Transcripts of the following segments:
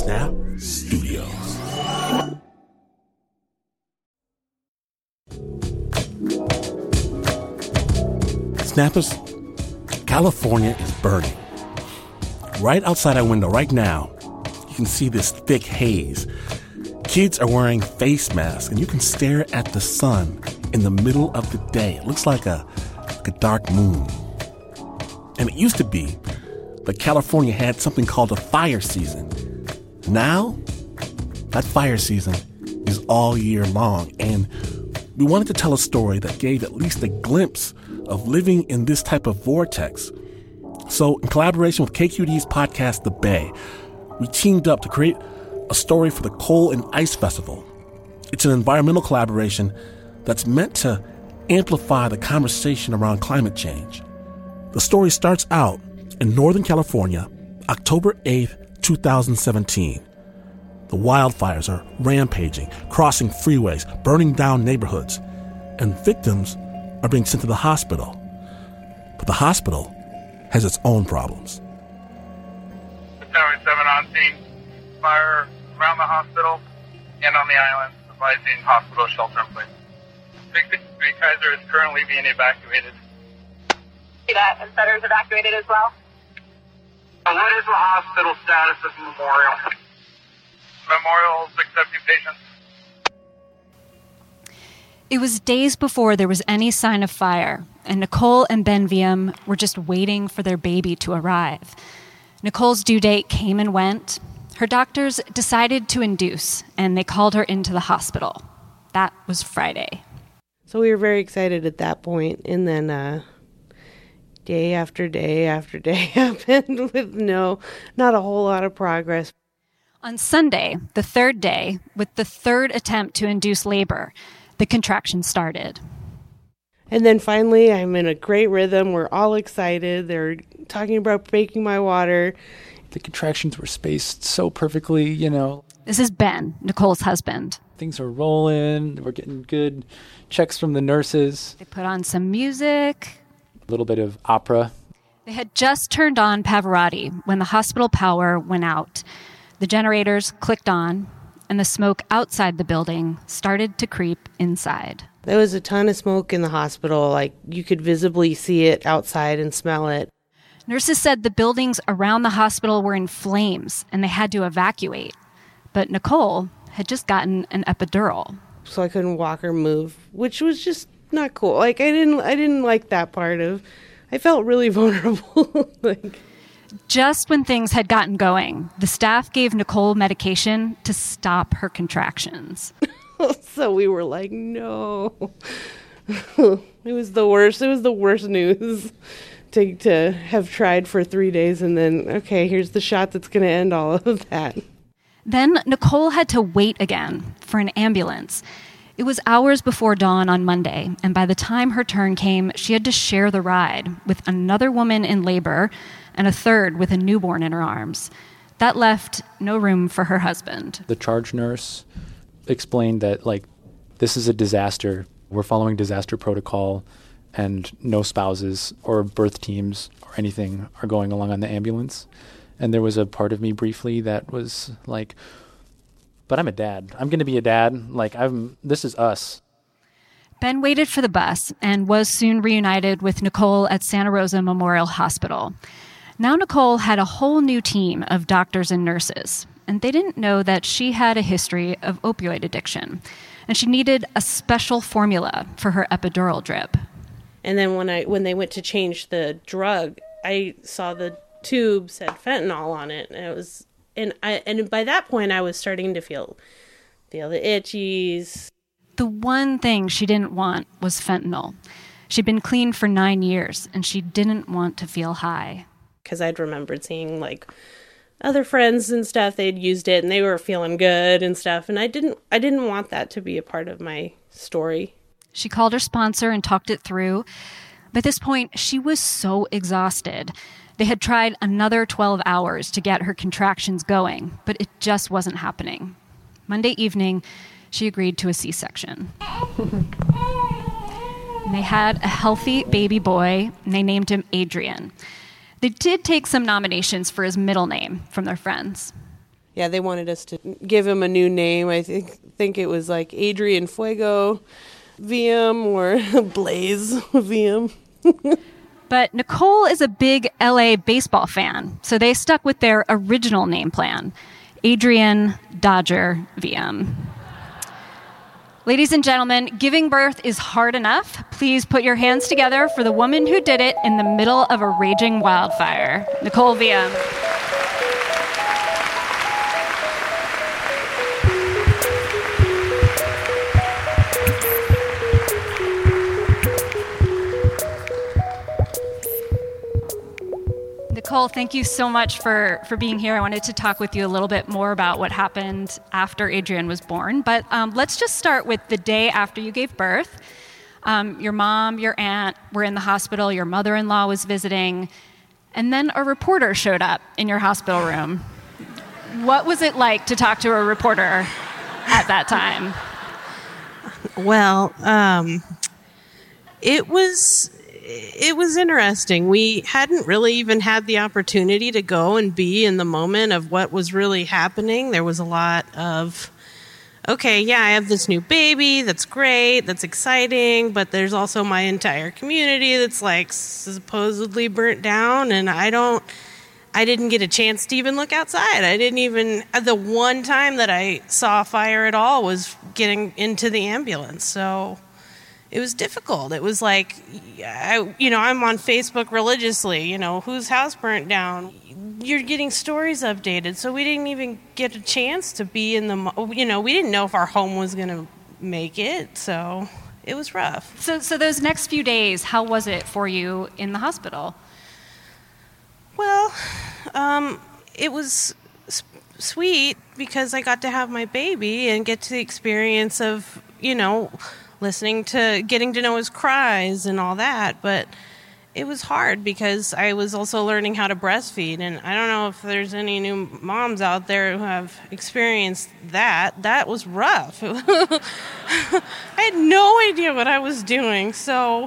Snap Studios. Snappers, California is burning. Right outside our window right now, you can see this thick haze. Kids are wearing face masks, and you can stare at the sun in the middle of the day. It looks like a dark moon. And it used to be that California had something called a fire season. Now, that fire season is all year long, and we wanted to tell a story that gave at least a glimpse of living in this type of vortex. So, in collaboration with KQED's podcast, The Bay, we teamed up to create a story for the Coal and Ice Festival. It's an environmental collaboration that's meant to amplify the conversation around climate change. The story starts out in Northern California, October 8th, 2017. The wildfires are rampaging, crossing freeways, burning down neighborhoods, and victims are being sent to the hospital. But the hospital has its own problems. Tower 7 on scene. Fire around the hospital and on the island, advising hospital shelter in place. 663 Kaiser is currently being evacuated. See that, and Sutter's evacuated as well? What is the hospital status of Memorial? Memorial's accepting patients. It was days before there was any sign of fire, and Nicole and Ben Wiem were just waiting for their baby to arrive. Nicole's due date came and went. Her doctors decided to induce, and they called her into the hospital. That was Friday. So we were very excited at that point, and then day after day after day happened with not a whole lot of progress. On Sunday, the third day, with the third attempt to induce labor, the contractions started. And then finally, I'm in a great rhythm. We're all excited. They're talking about breaking my water. The contractions were spaced so perfectly, This is Ben, Nicole's husband. Things are rolling. We're getting good checks from the nurses. They put on some music. A little bit of opera. They had just turned on Pavarotti when the hospital power went out. The generators clicked on, and the smoke outside the building started to creep inside. There was a ton of smoke in the hospital. Like, you could visibly see it outside and smell it. Nurses said the buildings around the hospital were in flames, and they had to evacuate. But Nicole had just gotten an epidural. So I couldn't walk or move, which was just not cool. Like, I didn't like that part of. I felt really vulnerable. Just when things had gotten going, the staff gave Nicole medication to stop her contractions. So we were like, no. It was the worst. It was the worst news to have tried for 3 days and then, okay, here's the shot that's going to end all of that. Then Nicole had to wait again for an ambulance. It was hours before dawn on Monday, and by the time her turn came, she had to share the ride with another woman in labor and a third with a newborn in her arms. That left no room for her husband. The charge nurse explained that, this is a disaster. We're following disaster protocol, and no spouses or birth teams or anything are going along on the ambulance. And there was a part of me briefly that was like, but I'm a dad. I'm going to be a dad. This is us. Ben waited for the bus and was soon reunited with Nicole at Santa Rosa Memorial Hospital. Now Nicole had a whole new team of doctors and nurses, and they didn't know that she had a history of opioid addiction, and she needed a special formula for her epidural drip. And then when they went to change the drug, I saw the tube said fentanyl on it, and it was and by that point I was starting to feel the itchies. The one thing she didn't want was fentanyl. She'd been clean for 9 years, and she didn't want to feel high. Because I'd remembered seeing other friends and stuff, they'd used it and they were feeling good and stuff, and I didn't want that to be a part of my story. She called her sponsor and talked it through. By this point, she was so exhausted. They had tried another 12 hours to get her contractions going, but it just wasn't happening. Monday evening, she agreed to a C-section. And they had a healthy baby boy, and they named him Adrian. They did take some nominations for his middle name from their friends. Yeah, they wanted us to give him a new name. I think it was like Adrian Fuego VM or Blaze VM. But Nicole is a big LA baseball fan, so they stuck with their original name plan, Adrian Dodger VM. Ladies and gentlemen, giving birth is hard enough. Please put your hands together for the woman who did it in the middle of a raging wildfire, Nicole VM. Nicole, thank you so much for being here. I wanted to talk with you a little bit more about what happened after Adrian was born. But let's just start with the day after you gave birth. Your mom, your aunt were in the hospital. Your mother-in-law was visiting. And then a reporter showed up in your hospital room. What was it like to talk to a reporter at that time? Well, it was interesting. We hadn't really even had the opportunity to go and be in the moment of what was really happening. There was a lot of, okay, yeah, I have this new baby. That's great. That's exciting. But there's also my entire community that's like supposedly burnt down. And I didn't get a chance to even look outside. The one time that I saw a fire at all was getting into the ambulance. So it was difficult. It was like, I'm on Facebook religiously, whose house burnt down. You're getting stories updated. So we didn't even get a chance to be in we didn't know if our home was going to make it. So it was rough. So those next few days, how was it for you in the hospital? Well, it was sweet because I got to have my baby and get to the experience of, getting to know his cries and all that. But it was hard because I was also learning how to breastfeed. And I don't know if there's any new moms out there who have experienced that. That was rough. I had no idea what I was doing. So,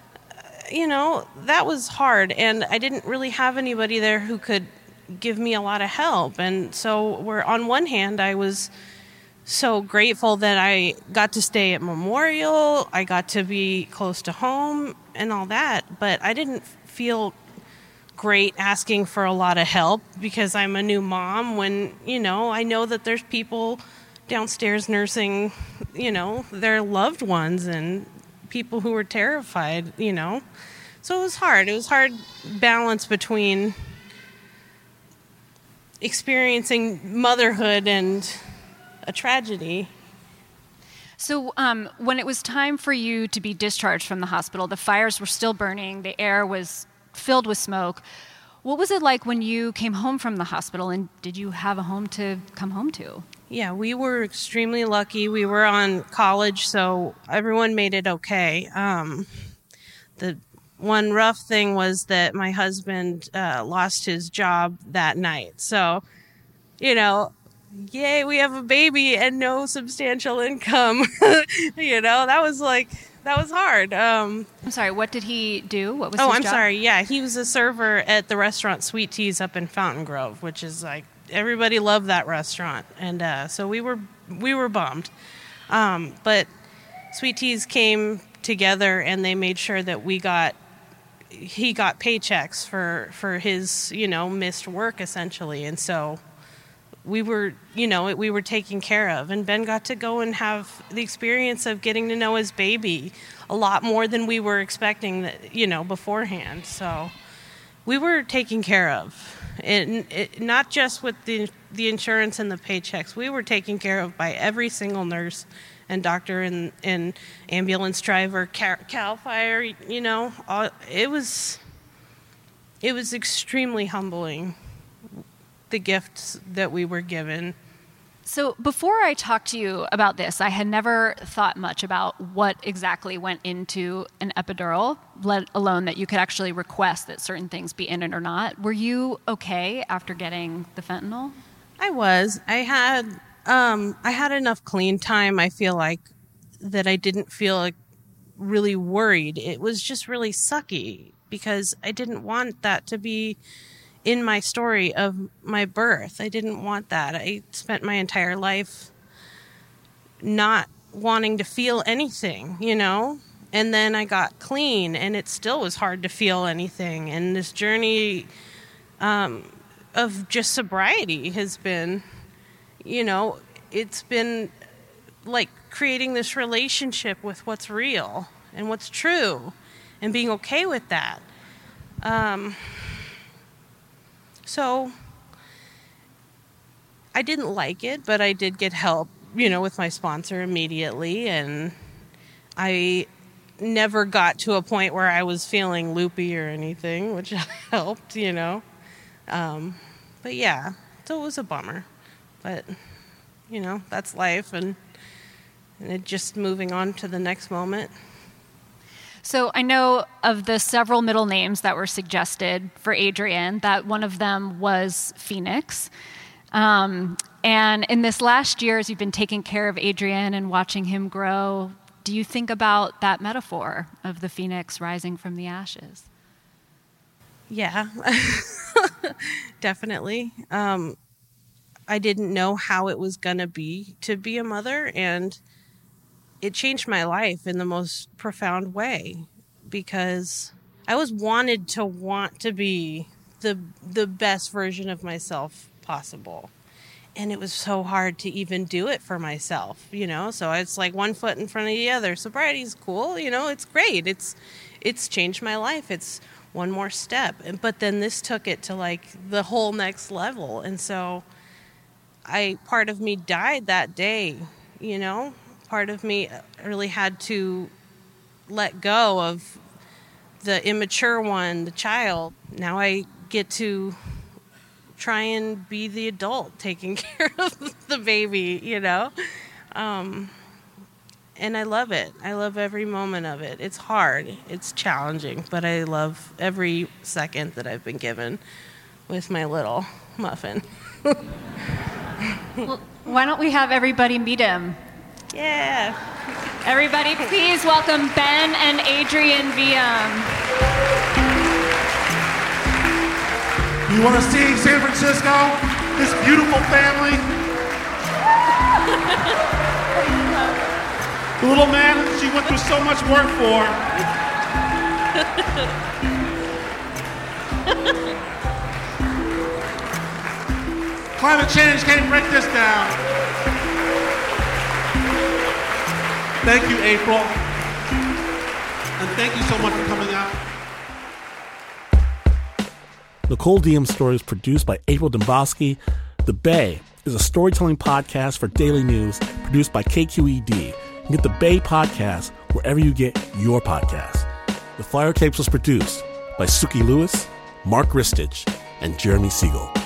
that was hard. And I didn't really have anybody there who could give me a lot of help. And so on one hand, I was so grateful that I got to stay at Memorial. I got to be close to home and all that. But I didn't feel great asking for a lot of help because I'm a new mom when, I know that there's people downstairs nursing, their loved ones and people who were terrified, So it was hard. It was hard balance between experiencing motherhood and a tragedy. So when it was time for you to be discharged from the hospital, the fires were still burning, the air was filled with smoke. What was it like when you came home from the hospital, and did you have a home to come home to? Yeah, we were extremely lucky. We were on college, so everyone made it okay. The one rough thing was that my husband lost his job that night. So, yay, we have a baby and no substantial income. That was hard. I'm sorry, what did he do? What was his job? Sorry. Yeah, he was a server at the restaurant Sweet Teas up in Fountain Grove, which is like, everybody loved that restaurant. And so we were bummed. But Sweet Teas came together and they made sure that he got paychecks for his, missed work essentially. And so we were taken care of, and Ben got to go and have the experience of getting to know his baby a lot more than we were expecting beforehand. So we were taken care of, and not just with the insurance and the paychecks. We were taken care of by every single nurse and doctor and ambulance driver, CAL FIRE. It was extremely humbling, the gifts that we were given. So before I talked to you about this, I had never thought much about what exactly went into an epidural, let alone that you could actually request that certain things be in it or not. Were you okay after getting the fentanyl? I was. I had enough clean time, I feel like, that I didn't feel like really worried. It was just really sucky because I didn't want that to be in my story of my birth. I didn't want that. I spent my entire life not wanting to feel anything, you know? And then I got clean, and it still was hard to feel anything. And this journey of just sobriety has been, you know, it's been like creating this relationship with what's real and what's true and being okay with that. So I didn't like it, but I did get help, you know, with my sponsor immediately. And I never got to a point where I was feeling loopy or anything, which helped, you know. But yeah, so it was a bummer. But, you know, that's life, and it just moving on to the next moment. So I know of the several middle names that were suggested for Adrian, that one of them was Phoenix. And in this last year, as you've been taking care of Adrian and watching him grow, do you think about that metaphor of the phoenix rising from the ashes? Yeah, definitely. I didn't know how it was going to be a mother, and it changed my life in the most profound way, because I always wanted to want to be the best version of myself possible. And it was so hard to even do it for myself, you know? So it's like one foot in front of the other. Sobriety's cool, you know, it's great. It's changed my life. It's one more step. But then this took it to like the whole next level. And so part of me died that day, you know? Part of me really had to let go of the immature one, the child. Now I get to try and be the adult taking care of the baby, you know? And I love it. I love every moment of it. It's hard. It's challenging, but I love every second that I've been given with my little muffin. Well, why don't we have everybody meet him? Yeah. Everybody, please welcome Ben and Adrian Viam. You want to see San Francisco? This beautiful family? The little man she went through so much work for. Climate change can't break this down. Thank you, April. And thank you so much for coming out. Nicole Diem's story is produced by April Dembosky. The Bay is a storytelling podcast for Daily News produced by KQED. You can get The Bay podcast wherever you get your podcasts. The Flyer Tapes was produced by Suki Lewis, Mark Ristich, and Jeremy Siegel.